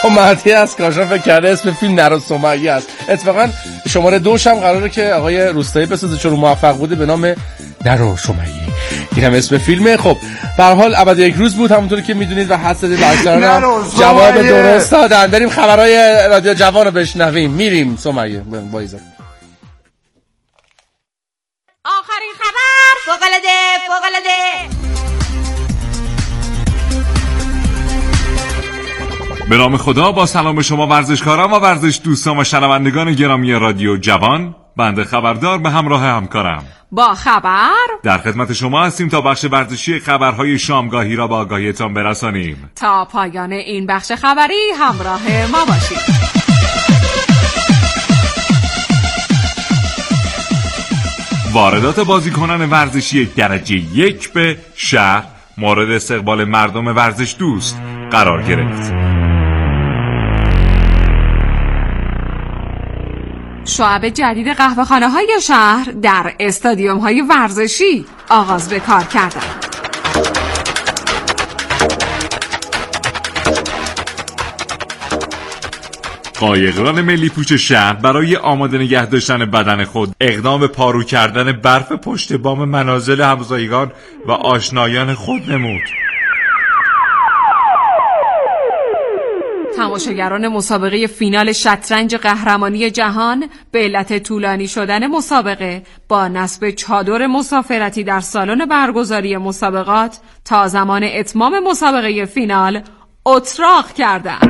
سمیه است. کاشان فکر کرده اسم فیلم نرو سمیه است. اتفاقا شماره 2 هم قراره که آقای روستایی بسازه چون موفق بوده به نام نرو سمیه. این هم اسم فیلمه. خب به هر حال ابد یک روز بود همونطوری که میدونید و حد زدید اکثرا جواب درست دادن. بریم خبرهای رادیو جوان رو بشنویم. میریم سمیه وایزا. آخرین خبر فوق‌العاده. به نام خدا، با سلام شما ورزشکاران و ورزش دوستان و شنوندگان گرامی رادیو جوان. بنده خبردار به همراه همکارم با خبر در خدمت شما هستیم تا بخش ورزشی خبرهای شامگاهی را به آگاهیتان برسانیم. تا پایان این بخش خبری همراه ما باشید. واردات بازیکنان ورزشی درجه 1 به شهر مورد استقبال مردم ورزش دوست قرار گرفت. شعب جدید قهوه‌خانه‌های شهر در استادیوم‌های ورزشی آغاز به کار کردند. قایقران ملی پوش شهر برای آماده نگه داشتن بدن خود اقدام به پارو کردن برف پشت بام منازل همسایگان و آشنایان خود نمود. تماشاگران مسابقه فینال شطرنج قهرمانی جهان به علت طولانی شدن مسابقه با نصب چادر مسافرتی در سالن برگزاری مسابقات تا زمان اتمام مسابقه فینال اتراق کردند.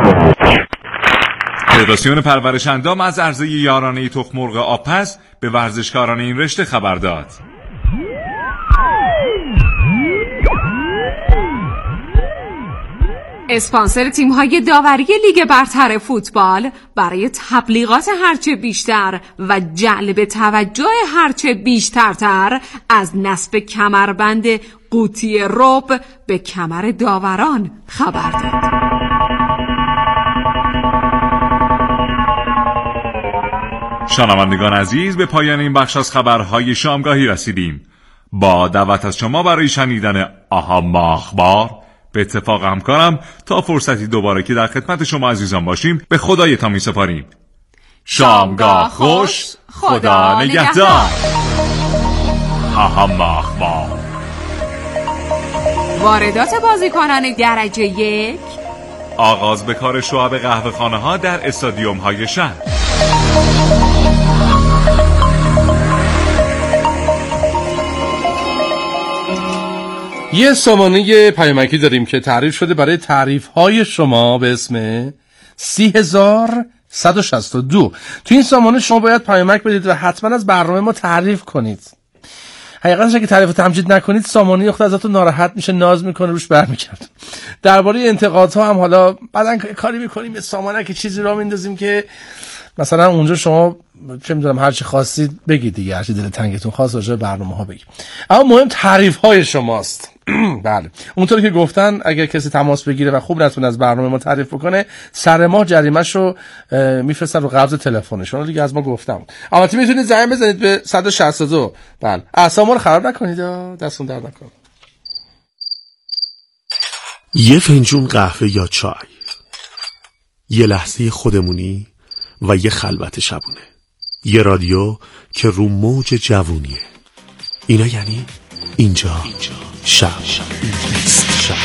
فدراسیون پرورش اندام از عرضه یارانه تخم مرغ آبپز به ورزشکاران این رشته خبر داد. اسپانسر تیم‌های داوری لیگ برتر فوتبال برای تبلیغات هرچه بیشتر و جلب توجه هرچه بیشترتر از نصب کمربند قوطی رب به کمر داوران خبر داد. شنوندگان عزیز، به پایان این بخش از خبرهای شامگاهی رسیدیم. با دعوت از شما برای شنیدن آها اخبار به اتفاق همکارم تا فرصتی دوباره که در خدمت شما عزیزان باشیم به خدایتان می سپاریم. شامگاه خوش، خدا نگهدار. آها اخبار. واردات بازیکنان درجه 1 آغاز به کار شعب قهوه‌خانه ها در استادیوم های شهر. یه سامانه پیامکی داریم که تعریف شده برای تعریف‌های شما به اسم 30162. تو این سامانه شما باید پیامک بدید و حتما از برنامه ما تعریف کنید. حقیقتش اگه تعریف و تمجید نکنید سامانه خود ازتون ناراحت میشه، ناز میکنه، روش برمیگرده. درباره انتقادها هم حالا بعدن کاری میکنیم، یه سامانه که چیزی را میندازیم که مثلا اونجا شما چه میدونم هر چی خواستید بگید دیگه، هر چی دل تنگتون خواست راجع به برنامه‌ها بگید. اما مهم تعریف‌های شماست. بله، اونطوری که گفتن اگر کسی تماس بگیره و خوب نتونه از برنامه ما تعریف بکنه، سر ماه جریمه‌شو میفرستن رو قبض تلفنشون. دیگه از ما گفتم. البته میتونید زنگ بزنید به 162. بله، اعصاب ما رو خراب نکنید، دستون درد نکنه. یه فنجون قهوه یا چای، یه لحظه خودمونی و یه خلوت شبونه، یه رادیو که رو موج جوونیه. اینا یعنی اینجا شب نیست. شب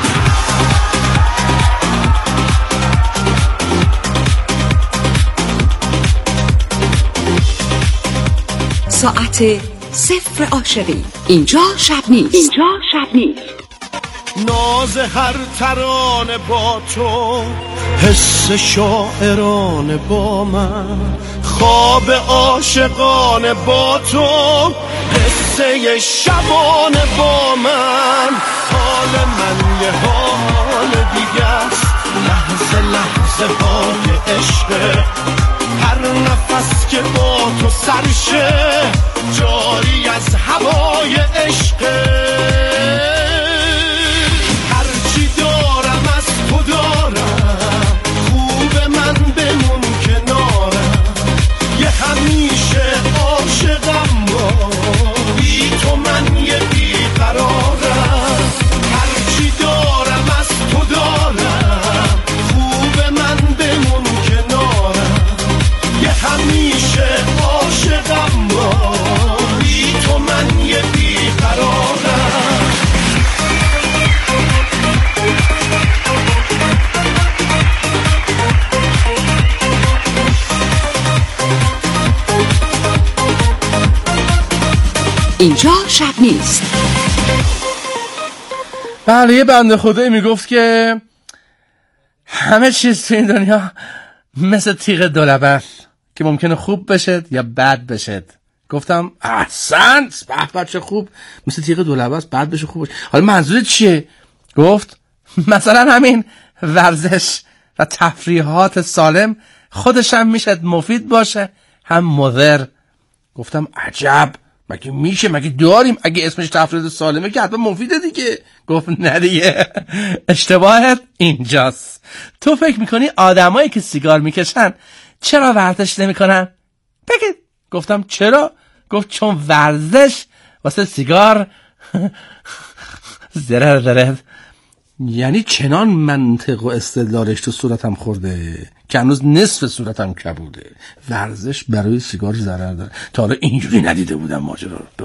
ساعت 0 عاشقی. اینجا شب نیست. ناز هر ترانه با تو، حس شاعرانه با من، خواب عاشقانه با تو، قصه شبانه با من. حال من یه حال دیگه است، لحظه لحظه های عشقه، هر نفس که با تو سرشه جاری از هوای عشقه. همیشه عاشقم با بی تو من یه بیقرارم، هرچی دارم از تو دارم، خوب اینجا شب نیست. بله، یه بنده خدایی میگفت که همه چیز تو این دنیا مثل تیغ دولبه است که ممکنه خوب بشد یا بد بشد. گفتم احسنت، به چه خوب، مثل تیغ دولبه است، بد بشه خوب بشه. حالا منظورت چیه؟ گفت مثلا همین ورزش و تفریحات سالم خودش هم میشه مفید باشه هم مضر. گفتم عجب، مگه میشه، مگه داریم؟ اگه اسمش تفریحات سالمه که حتما مفیده دیگه. گفت نه دیگه، اشتباهت اینجاست. تو فکر میکنی آدمایی که سیگار میکشن چرا ورزش نمیکنن؟ بگید. گفتم چرا؟ گفت چون ورزش واسه سیگار ضرر داره. یعنی چنان منطق و استدلالش تو صورتم خورده که هنوز نصف صورتم کبوده. ورزش برای سیگار ضرر داره. تا حالا اینجوری ندیده بودم ماجرا رو.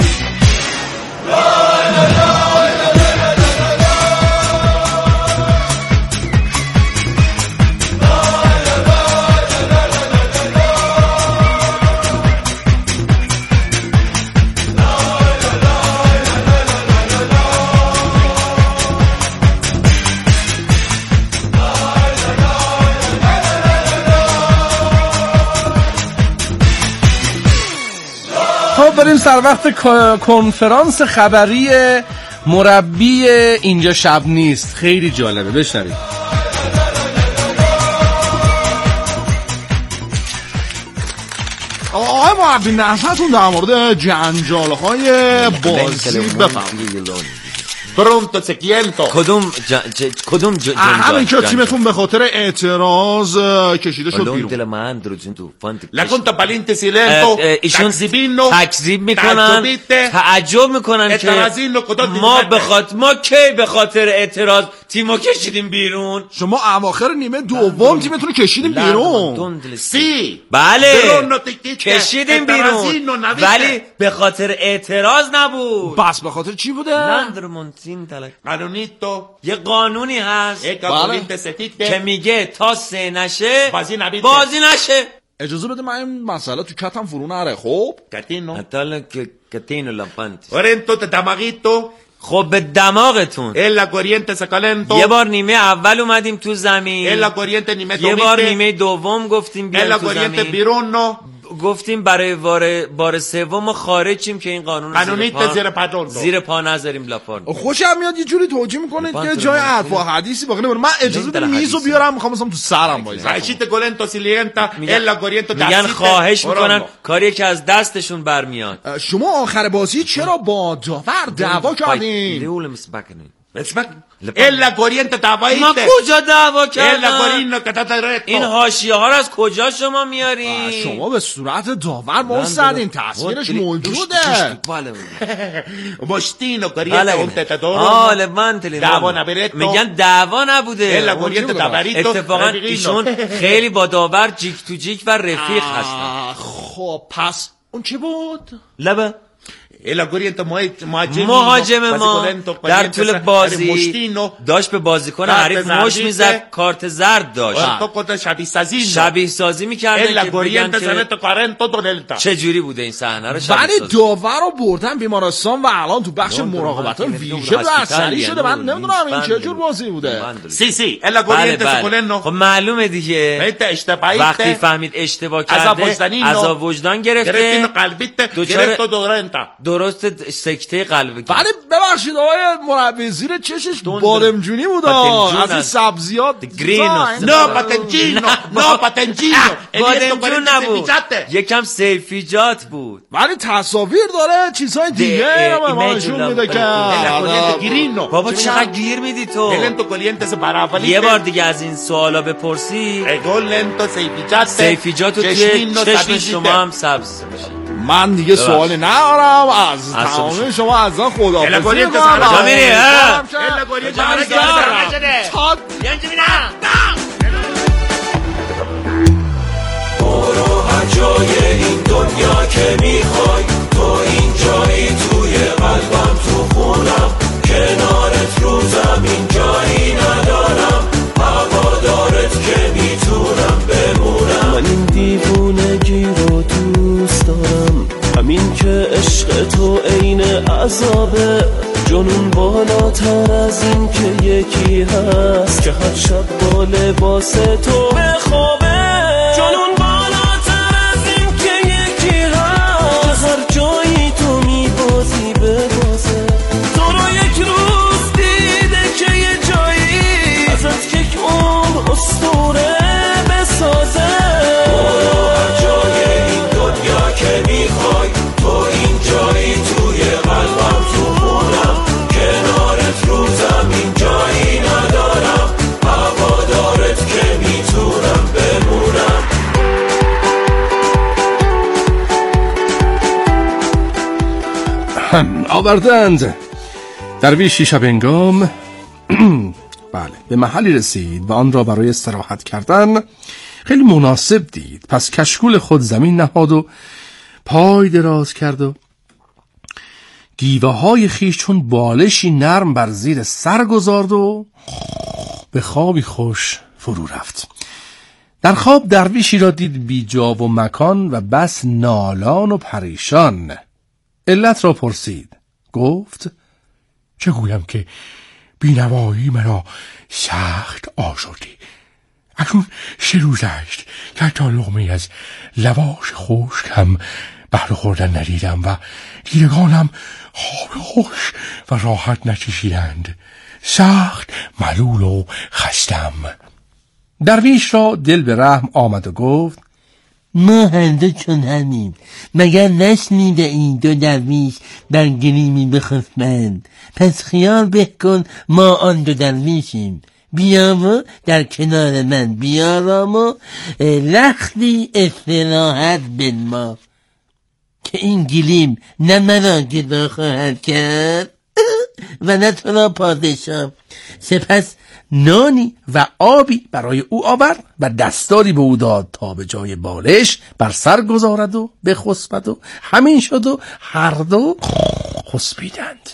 بریم سر وقت کنفرانس خبری مربی اینجا شب نیست. خیلی جالبه، بشنوید. آقای مربی، نظرتون در مورد جنجال‌های بازی بفرمایید. پرونتو سکینتو کدوم همین که تیمتون به خاطر اعتراض کشیده شد بیرون. لکنتا پالینت سیلنتو ایشون تکذیب میکنن، تعجب میکنن که ما کی به خاطر اعتراض تیمو کشیدیم بیرون. شما اواخر نیمه دوم تیمتون رو کشیدیم بیرون. بله کشیدیم بیرون، ولی به خاطر اعتراض نبود. بس به خاطر چی بوده؟ قانونیتو، یه قانونی هست که میگه تا 3 نشه بازی نشه. اجازه بده من این مسئله تو کتم فرو نره. خب کتینو لامپانتی اورنتو تماغیتو. خب به دماغتون. الا کورینت سکالنتو. یه بار نیمه اول اومدیم تو زمین، الا کورینت نیمه دوم، یه بار نیمه دوم گفتیم بیایم تو زمین، الا بیرونو، گفتیم برای بار سوم خارج شیم که این قانون زیر پا نذاریم لاپارد. خوشم میاد یه جوری توجیه میکنید که جای حرف و حدیثی باقی نمونه. من اجازه بده میزو بیارم، میخوام مثلا تو سرم وایسم. میگن خواهش میکنن کاری که از دستشون برمیاد. شما آخر بازی چرا با داور دعوا کردین؟ الا کورینت دعوایی. ما کجا دعوا کردیم؟ الا کورینو کتاترتو. این حاشیه ها رو از کجا شما میارین؟ شما به صورت داور مستدین، تصویرش موجوده. باشتینو کورینت اونتتادورو. حالا من میگن دعوا نبوده. الا کورینت دعواریتو. اتفاقا ایشون خیلی با داور جیک تو جیک و رفیق هستن. خب پس اون چی بود؟ لبه الا کورینت مهاجم ما در طول بازی داشت به بازیکن حریف مش میزد، کارت زرد داشت. شبیه سازی میکردن که بگن که چه جوری بوده این صحنه رو. ولی داور رو بردن بیمارستان و الان تو بخش مراقبت ویژه بستری شده. من نمیدونم این چه جور بازی بوده. سی الا کورینت سکولنو. خب معلومه دیگه، وقتی فهمید اشتباه کرده عذاب وجدان گرفته، درست سکته قلبی. ولی ببخشید آقای مربی، زیر چشش بادمجونی بود، از این سبزیات گرینو. نو پاتنجینو بادمجون نبود، یکم سیفیجات بود. ولی تصاویر داره چیزهای دیگه ما نشون میده که گرینو. بابا چقدر گیر میدی تو؟ یه بار دیگه از این سوالا بپرسی سیفیجات توی چشم شما هم سبز میشه. من دیگه سوالی ندارم از تمام شما، از آن خداحافظی میکنم. برو هر جای این دنیا که میخوای، تو این جایی توی قلبم، تو خونم، کنارت رو زمین جایی ندارم، هوادارت که میتونم بمونم. من این دیوونگی رو دوست دارم، همین که عشق تو عذابه، جنون بالاتر از این که یکی هست که هر شب با لباس تو بخوابه. جنون بالاتر از این که یکی هست که هر جایی تو میبازی ببازه. تو رو یک روز دیده که یه جایی ازت یک عمر اسطوره بسازه. برو هر جای این دنیا که میخوای، تو این جایی توی قلبم تو خونم، کنارت رو زمین جایی ندارم، هوادارت که میتونم بمونم. آوردند درویشی شب هنگام بله به محلی رسید و آن را برای استراحت کردن خیلی مناسب دید. پس کشکول خود زمین نهاد و پای دراز کرد و گیوه های خیش چون بالشی نرم بر زیر سر گذارد و به خوابی خوش فرو رفت. در خواب درویشی را دید بی جا و مکان و بس نالان و پریشان. علت را پرسید. گفت چه گویم که بینوایی مرا سخت آزردی. اکنون 3 روز است که حتی لقمه از لواش خشک هم بهر خوردن ندیدم و دیدگانم خواب خوش و راحت نچشیدند. سخت ملول و خستم. درویش را دل به رحم آمد و گفت ما هنده چون همین، مگر نشنیده این 2 درویش بر گلیمی بخسبند؟ پس خیال بکن ما آن 2 درویشیم. بیا و در کنار من بیارام و لختی استراحت بنما که این گلیم نه مرا گدا خواهد کرد و نه تو را پادشاه. سپس نانی و آبی برای او آورد و دستاری به او داد تا به جای بالش بر سر گذارد و بخسبد و همین شد و هر 2 خسبیدند.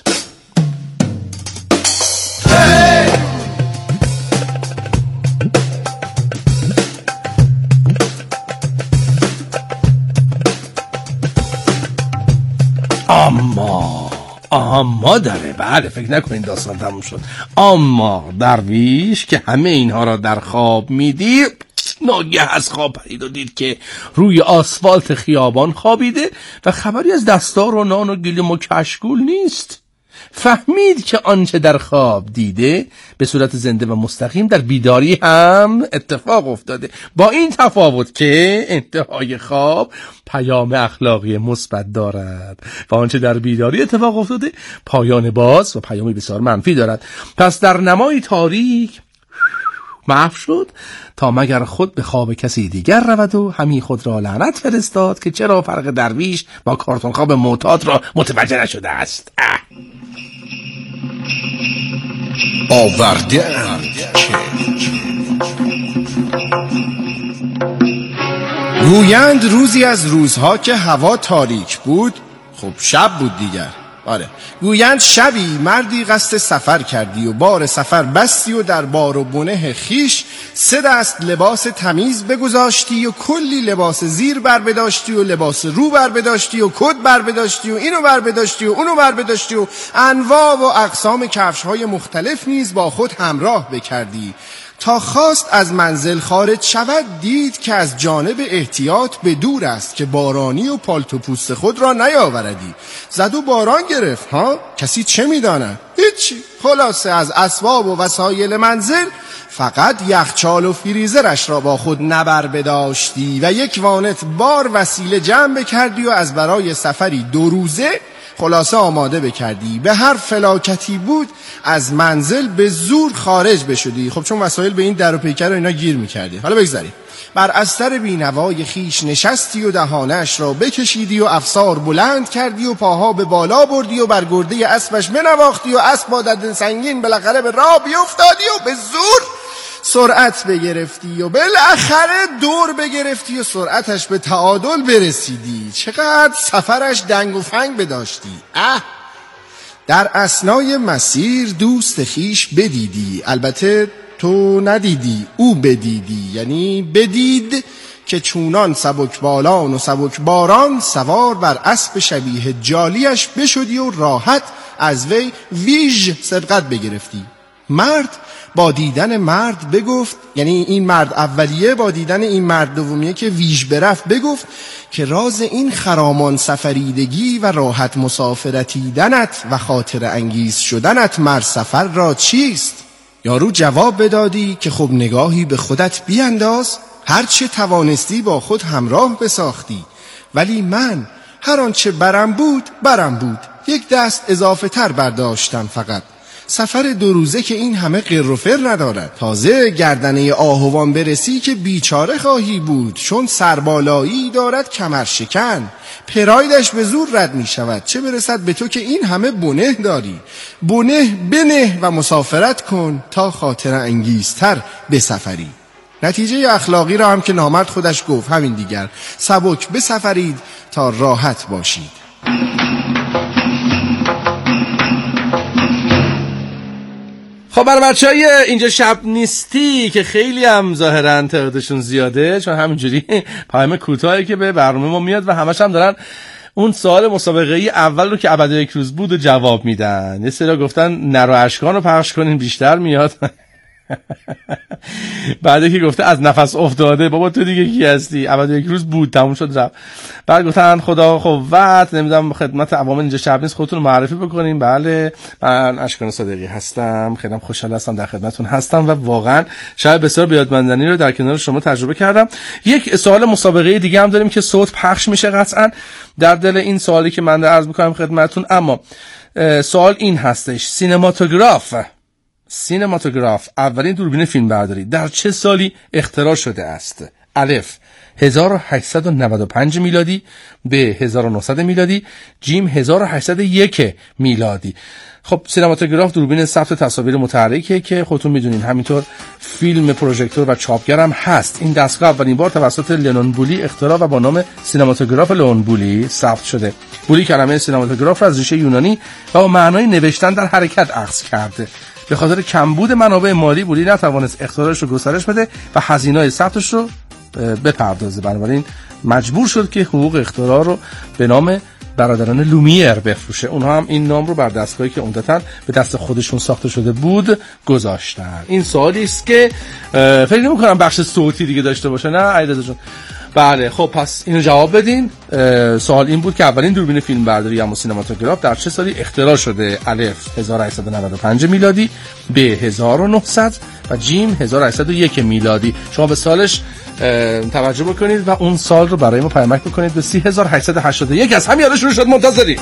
اما داره. بله فکر نکنین داستان تموم شد. اما درویش که همه اینها را در خواب میدید، ناگه از خواب پرید و دید که روی آسفالت خیابان خوابیده و خبری از دستار و نان و گلیم و کشکول نیست. فهمید که آنچه در خواب دیده به صورت زنده و مستقیم در بیداری هم اتفاق افتاده، با این تفاوت که انتهای خواب پیام اخلاقی مثبت دارد و آنچه در بیداری اتفاق افتاده پایان باز و پیامی بسیار منفی دارد. پس در نمای تاریک محو شد تا مگر خود به خواب کسی دیگر رود و همی خود را لعنت فرستاد که چرا فرق درویش با کارتون خواب معتاد را متوجه نشده است. آورده گویند روزی از روزها که هوا تاریک بود، خب شب بود دیگر. آره، گویند شبی مردی قصد سفر کردی و بار سفر بستی و در بار و بنه خیش 3 دست لباس تمیز بگذاشتی و کلی لباس زیر بر بداشتی و لباس رو بر بداشتی و کد بر بداشتی و اینو بر بداشتی و اونو بر بداشتی و انواع و اقسام کفش‌های مختلف نیز با خود همراه بکردی. تا خواست از منزل خارج شود دید که از جانب احتیاط به دور است که بارانی و پالتو پوست خود را نیاوردی. زد و باران گرفت ها، کسی چه میداند؟ هیچی. خلاصه از اسباب و وسایل منزل فقط یخچال و فریزرش را با خود نبر بداشتی و 1 وانت بار وسیله جمع بکردی و از برای سفری 2 روزه خلاصه آماده بکردی. به هر فلاکتی بود از منزل به زور خارج بشدی. خب چون وسایل به این در و پیکر و اینا گیر میکردی. حالا بگذاریم. بر استر بینوای خیش نشستی و دهانش را بکشیدی و افسار بلند کردی و پاها به بالا بردی و بر گرده اسبش بنواختی و اسب با دد سنگین بالاخره به راه بیفتادی و به زور سرعت بگرفتی و بالاخره دور بگرفتی و سرعتش به تعادل برسیدی. چقدر سفرش دنگ و فنگ بداشتی. در اثنای مسیر دوست خیش بدیدی، البته تو ندیدی، او بدیدی، یعنی بدید که چونان سبک بالان و سبک باران سوار بر اسب شبیه جالیش بشدی و راحت از وی ویژ سبقت بگرفتی. مرد با دیدن مرد بگفت، یعنی این مرد اولیه با دیدن این مرد دومیه که ویژ برفت بگفت که راز این خرامان سفریدگی و راحت مسافرتیدنت و خاطر انگیز شدنت مر سفر را چیست؟ یارو جواب بدادی که خب نگاهی به خودت بینداز، هرچه توانستی با خود همراه بساختی، ولی من هر آنچه برم بود، یک دست اضافه تر برداشتم فقط. سفر 2 روزه که این همه قر و فر ندارد، تازه گردنه آهوان برسی که بیچاره خواهی بود، چون سربالایی دارد کمر شکن، پرایدش به زور رد می شود، چه برسد به تو که این همه بنه داری. بنه بنه و مسافرت کن تا خاطر انگیزتر بسفری. نتیجه اخلاقی را هم که نامرد خودش گفت، همین دیگر، سبک بسفرید تا راحت باشید. خب برای بچه‌های اینجا شب نیستی که خیلی هم ظاهراً تعدادشون زیاده، چون همینجوری پیام کوتاهی که به برنامه ما میاد و همش هم دارن اون سوال مسابقه‌ای اول رو که ابد یک روز بود و جواب میدن. یه سری گفتن نر و اشکان رو پخش کنین بیشتر میاد. بعد که گفته از نفس افتاده، بابا تو دیگه کی هستی؟ ابد یک روز بود، تموم شد رفت. بعد گفتن خدا قوت، نمیدونم خدمت عوام اینجا شب نیست خودتون معرفی بکنین. بله من اشکان صادقی هستم، خیلی خوشحال هستم در خدمتتون هستم و واقعا شب بسیار بیادماندنی رو در کنار شما تجربه کردم. یک سوال مسابقه دیگه هم داریم که صوت پخش میشه قطعا در دل این سوالی که من عرض میکنم خدمتتون. اما سوال این هستش: سینماتوگراف اولین دوربین فیلمبرداری در چه سالی اختراع شده است؟ الف 1895 میلادی، ب 1900 میلادی، جیم 1801 میلادی. خب سینماتوگراف دوربین ثبت تصاویر متحرکه که خودتون میدونین، همینطور فیلم پروژکتور و چاپگر هم هست. این دستگاه اولین بار توسط لئون بولی اختراع و با نام سینماتوگراف لئون بولی ثبت شده. بولی کلمه سینماتوگراف را از ریشه یونانی و با معنای نوشتن در حرکت اخذ کرده. به خاطر کمبود منابع مالی بولی نتوانست اختراعش رو گسترش بده و هزینه‌های ثبتش رو بپردازه، بنابراین مجبور شد که حقوق اختراع رو به نام برادران لومیر بفروشه. اونها هم این نام رو بر دستگاهی که عمدتاً به دست خودشون ساخته شده بود گذاشتن. این سوالی است که فکر نمی‌کنم بخش صوتی دیگه داشته باشه، نه علیرضا جون؟ بله خب پس اینو جواب بدین. سوال این بود که اولین دوربین فیلمبرداری یا سینماتوگراف در چه سالی اختراع شده؟ الف 1895 میلادی، ب 1900 و جیم 1801 میلادی. شما به سالش توجه بکنید و اون سال رو برای ما پیامک بکنید به 3881. از همین شروع شد، منتظریم.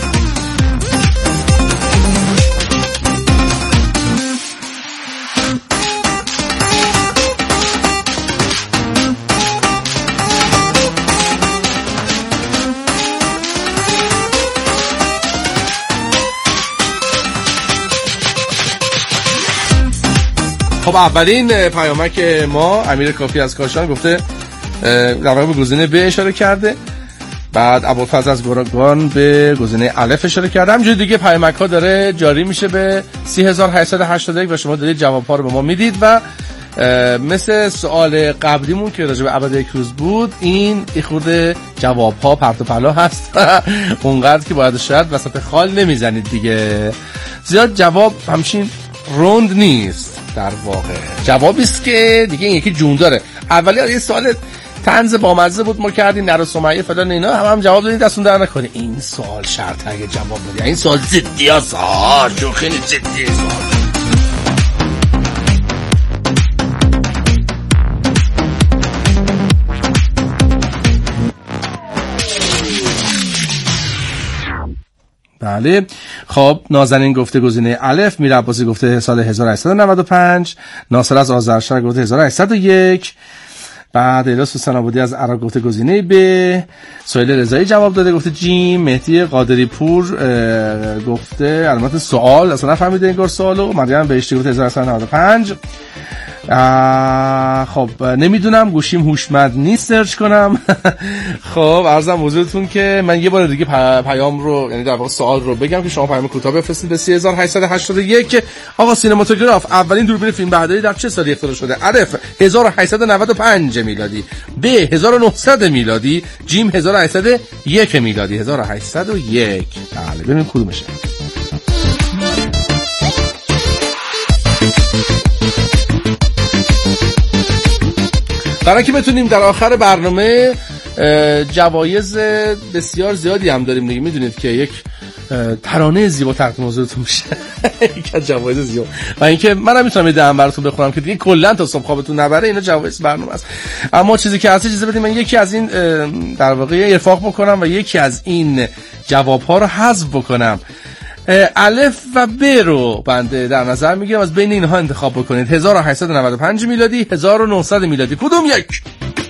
خب اولین پیامک ما امیر کافی از کاشان گفته در واقع به گزینه ب اشاره کرده، بعد ابوالفضل از گرگان به گزینه الف اشاره کرده. همینجوری دیگه پیامک ها داره جاری میشه به 3881 و شما دارید جواب ها رو به ما میدید و مثل سوال قبلیمون که راجع به ابد یک روز بود، این خورده جواب ها پرت و پلا هست اونقدر که باید شاید وسط خال نمیزنید دیگه، زیاد جواب همچین روند نیست. در واقع جوابی است که دیگه این یکی جون داره. اولی یه سوال طنز بامزه بود ما کردیم، نر و سمیه فلان اینا هم جواب دادین، دستون در نکنه. این سوال شرط اگه جواب بدی، این سوال جدی است، جو خیلی جدی است. بله خب نازنین گفته گزینه الف، میر عباسی گفته سال 1895، ناصر از آذرشهر گفته 1801، بعد الیاس حسین‌آبادی از عراق گفته گزینه ب، سهیل رضایی جواب داده گفته جیم، مهدی قادری پور گفته علامت سوال اصلا نفهمیده انگار سوالو، مریم بهشتی گفته 1895، خب نمیدونم گوشیم هوشمند نیست سرچ کنم. خب عرضم حضورتون که من یه بار دیگه پیام رو، یعنی در واقع سوال رو بگم که شما پیام کوتاه بفرستید به 3881. آقا سینماتوگراف اولین دوربین فیلم برداری در چه سالی اختراع شده؟ الف 1895 میلادی، ب 1900 میلادی، جیم 1801 میلادی. 1801. بله ببینیم کدومشه. برای که بتونیم در آخر برنامه جوایز بسیار زیادی هم داریم دیگه، میدونید که یک ترانه زیبا تقدیم حضورتون میشه. یک از جوایز زیبا، و اینکه منم میتونم یه دهم براتون بخورم که دیگه کلا تا صبح خوابتون نبره، اینا جوایز برنامه است. اما چیزی که هست اجازه بدید من یکی از این در واقع ارفاق بکنم و یکی از این جواب‌ها رو حذف بکنم. الف و ب رو بنده در نظر میگیرم، از بین اینها انتخاب بکنید. 1895 میلادی، 1900 میلادی، کدوم یک؟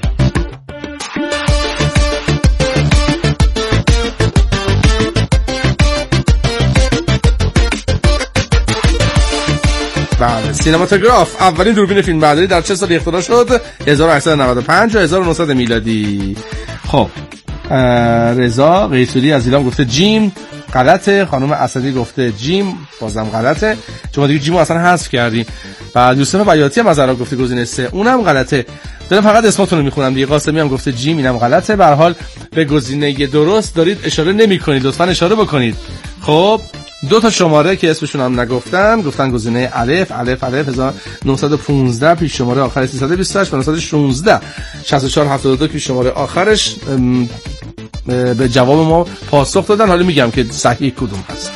بله، سینماتوگراف اولین دوربین فیلم برداری در چه سالی اختراع شد؟ 1895 و 1900 میلادی. خب رضا قیصوری از ایلام گفته جیم، غلطه. خانم اسدی گفته جیم، بازم غلطه، شما دیگه جیمو اصلا حذف کردین. بعد یوسف بیاتی هم از عراق گفته گزینه 3، اونم غلطه. دارم فقط اسماتون رو میخونم دیگه. قاسمی هم گفته جیم، اینم غلطه. به هر حال به گزینه درست دارید اشاره نمی‌کنید، لطفاً اشاره بکنید. خب دو تا شماره که اسمشون هم نگفتن، گفتن گزینه الف 1915 پیش شماره آخر 328 و 1916 6472 پیش شماره آخرش به جواب ما پاسخ دادن. حالا میگم که صحیح کدوم هست.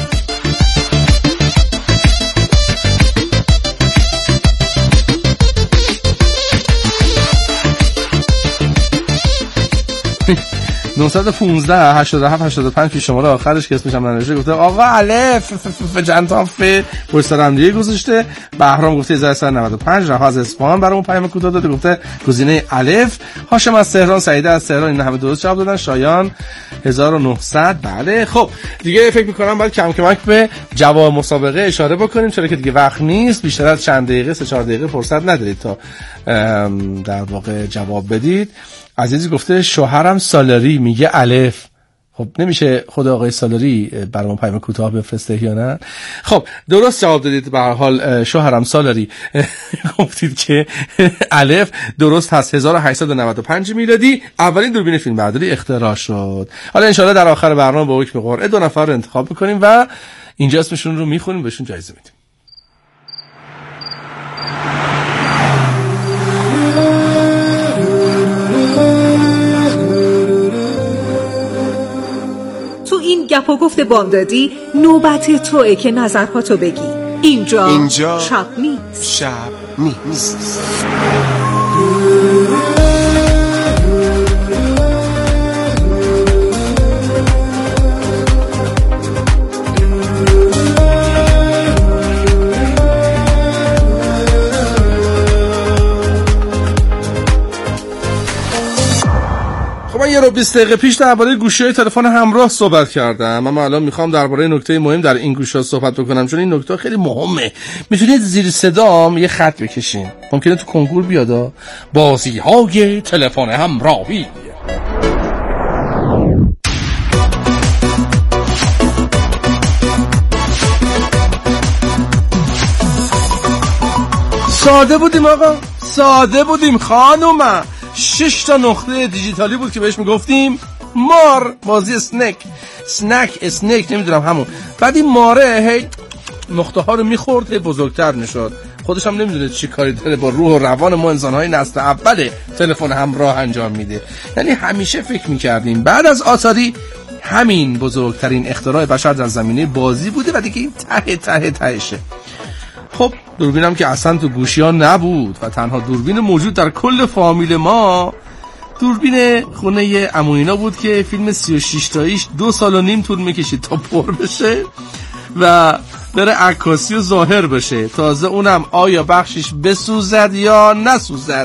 (915 87 85 پیش شماره آخرش که اسمش هم ننوشته گفته آقا الف چند تا ف پشت سر هم دیگه گذاشته. بهرام گفته 1395. رها از اصفهان برامون پیام کوتاه داده گفته گزینه الف. هاشم از تهران، سعیده از تهران، این همه درست جواب دادن. شایان 1900. بله خب دیگه فکر می‌کنم باید کم کمک به جواب مسابقه اشاره بکنیم، چرا که دیگه وقت نیست. بیشتر از چند دقیقه 3-4 دقیقه فرصت ندارید تا در واقع جواب بدید. عزیزی گفته شوهرم سالاری، میگه الف. خب نمیشه خود آقای سالاری برام پیام کوتاه بفرسته یا نه؟ خب درست جواب دادید. به هر حال شوهرم سالاری گفتید که الف درست هست. 1895 میلادی اولین دوربین فیلم برداری اختراع شد. حالا ان شاءالله در آخر برنامه با حکم قرعه 2 نفر رو انتخاب بکنیم و اینجا اسمشون رو میخونیم، بهشون جایزه میدیم. این گپ و گفت بامدادی نوبت توئه که نظرهاتو بگی. اینجا شب نیست. من یه رو 20 دقیقه پیش درباره گوشی‌های تلفن همراه صحبت کردم، اما الان میخوام درباره نکته مهم در این گوشی‌ها صحبت بکنم، چون این نکته خیلی مهمه. میتونید زیر صدام یه خط بکشین، ممکنه تو کنکور بیاد. بازی‌های تلفن همراهی. ساده بودیم آقا، ساده بودیم خانومم. 6 تا نقطه دیجیتالی بود که بهش میگفتیم مار. بازی اسنیک نمیدونم همون. بعد این ماره هی نقطه ها رو میخورد، هی بزرگتر میشد. خودش هم نمیدونه چی کاری داره با روح و روان ما انسان‌های نسل اول تلفن همراه انجام میده. یعنی همیشه فکر میکردیم بعد از آتاری همین بزرگترین اختراع بشر در زمینه بازی بوده و دیگه این تهشه. خب دوربینم که اصلا تو گوشی‌ها نبود و تنها دوربین موجود در کل فامیل ما دوربین خونه عموینا بود که فیلم 36 تاییش 2.5 سال طول میکشید تا پر بشه و بره عکاسی و ظاهر بشه. تازه اونم آیا بخشش بسوزد یا نسوزد.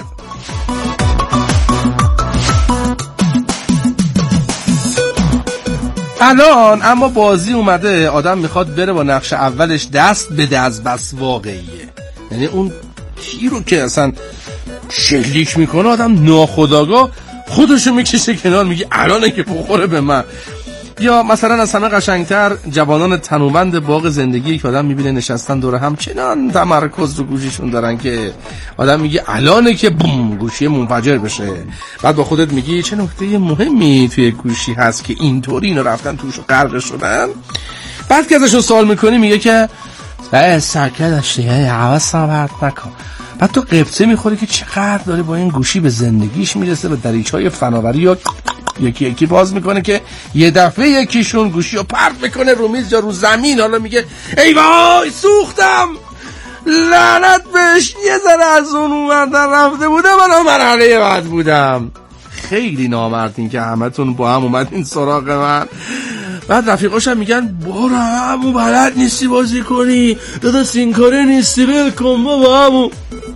الان اما بازی اومده، آدم میخواد بره با نقش اولش دست بده از بس واقعیه. یعنی اون گوشی رو که اصلا شلیک میکنه آدم ناخودآگاه خودشو میکشه کنار، میگه الانه که بخوره به من. یا مثلا از همه قشنگتر جوانان تنومند باغ زندگی که آدم میبینه نشستن دور هم چنان تمرکز رو گوشیشون دارن که آدم میگه الانه که بوم گوشی منفجر بشه. بعد با خودت میگی چه نکته مهمی توی گوشی هست که اینطوری اینا رفتن توش غرق شدن. بعد که ازشون سوال میکنی میگه که سرکه داشته یعنی حواسم پرت نکن. بعد تو قبطه میخوری که چقدر داره با این گوشی به زندگیش میرسه و دریچه‌های فناوری یا یکی یکی باز میکنه که یه دفعه یکیشون گوشی رو پرت میکنه رو میز یا رو زمین. حالا میگه ای وای سوختم، لعنت بهش، یه ذره از اون اومدن رفته بودم من مرحله بعد بودم. خیلی نامردین که همتون با هم اومدین سراغ من. بعد رفیقاشم میگن برو همون بلد نیستی بازی کنی، داداش این کاره نیستی، ول کن بابا همون.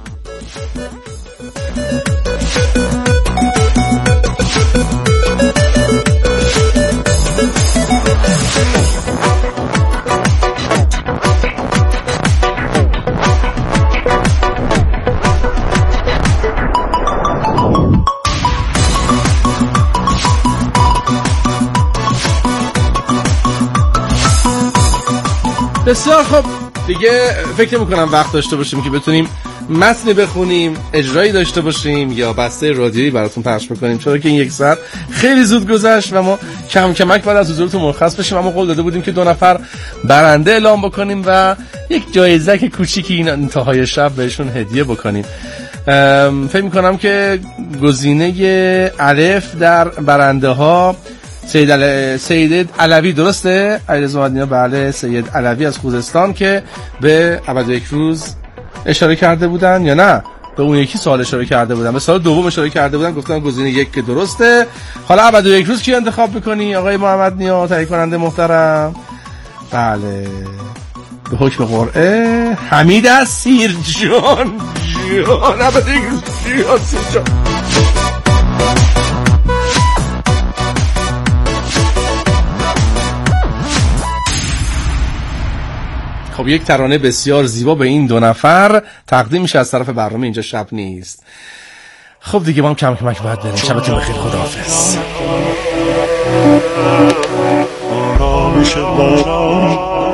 بسیار خب دیگه فکر نمی‌کنم وقت داشته باشیم که بتونیم متنی بخونیم، اجرایی داشته باشیم یا بسته رادیویی براتون پخش بکنیم، چون که این یک ساعت خیلی زود گذشت و ما کم کمک بعد از حضورتون مرخص بشیم. اما قول داده بودیم که 2 نفر برنده اعلام بکنیم و یک جایزه که کوچیکی این انتهای شب بهشون هدیه بکنیم. فکر می‌کنم که گزینه الف در برنده ها سید علوی، درسته؟ علیرضا مدنی، بله، سید علوی از خوزستان که به ابد یک روز اشاره کرده بودن، یا نه به اون یکی سوال اشاره کرده بودن، به سوال دوم اشاره کرده بودن، گفتن گزینه 1 که درسته. حالا ابد یک روز کی انتخاب می‌کنی آقای محمد نیا تهیه کننده محترم؟ بله به حکم قرعه حمید از سیر جان ابد یک روز جان. خب یک ترانه بسیار زیبا به این 2 نفر تقدیم میشه از طرف برنامه اینجا شب نیست. خب دیگه ما هم کم کمک باید بریم. شبتون بخیر، خداحافظ. آرامش باران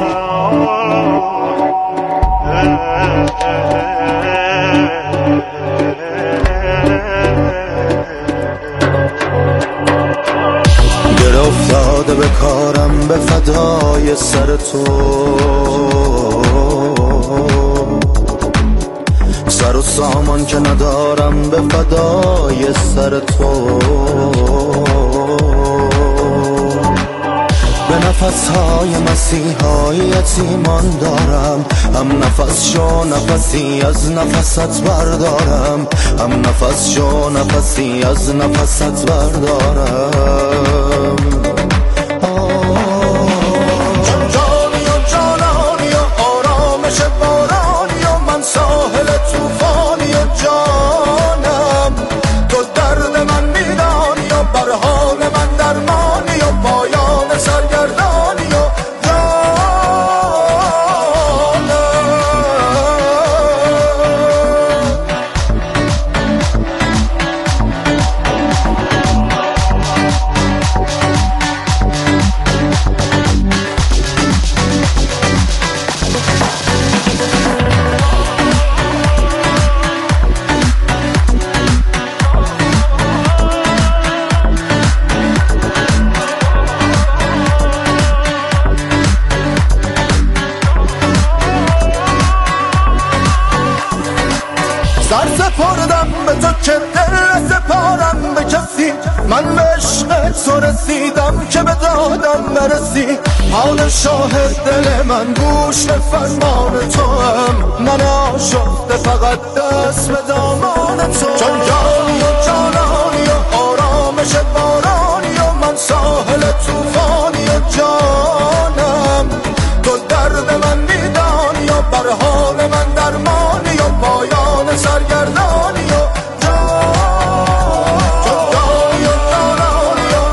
دل افتاده به کارم به فدای سر تو، سر و سامان که ندارم به فدای سر تو. به نفسهای مسیحای یتیمان دارم، هم نفس شو نفسی از نفست بردارم، هم نفس شو نفسی از نفست بردارم. جانی و جانانی و آرامش بارانی و من ساحل توفانی و جانم، تو درد من میدانی و بر حال من درمانی و پایان سرگردانی و من به عشق تو رسیدم که به دادم برسی، حال شاهد دل من گوش به فرمان تو هم، من آشفته فقط دست به دامان تو، چون جانی و جانانی و آرامش باران